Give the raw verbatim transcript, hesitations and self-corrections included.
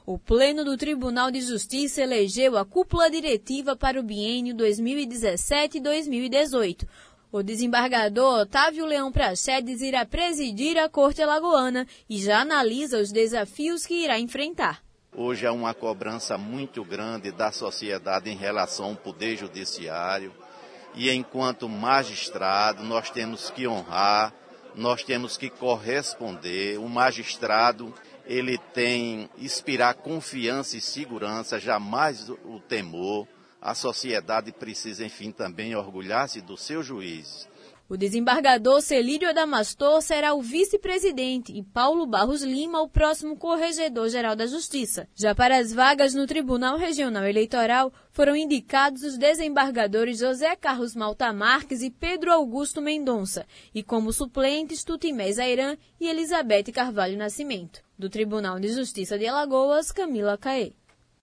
O Pleno do Tribunal de Justiça elegeu a cúpula diretiva para o biênio dois mil e dezessete e dois mil e dezoito. O desembargador Otávio Leão Praxedes irá presidir a Corte Alagoana e já analisa os desafios que irá enfrentar. Hoje há uma cobrança muito grande da sociedade em relação ao Poder Judiciário e, enquanto magistrado, nós temos que honrar, nós temos que corresponder. O magistrado, ele tem que inspirar confiança e segurança, jamais o temor. A sociedade precisa, enfim, também orgulhar-se dos seus juízes. O desembargador Celírio Adamastor será o vice-presidente e Paulo Barros Lima o próximo corregedor-geral da Justiça. Já para as vagas no Tribunal Regional Eleitoral, foram indicados os desembargadores José Carlos Malta Marques e Pedro Augusto Mendonça, e como suplentes Tutimé Zairan e Elizabeth Carvalho Nascimento. Do Tribunal de Justiça de Alagoas, Camila Caê.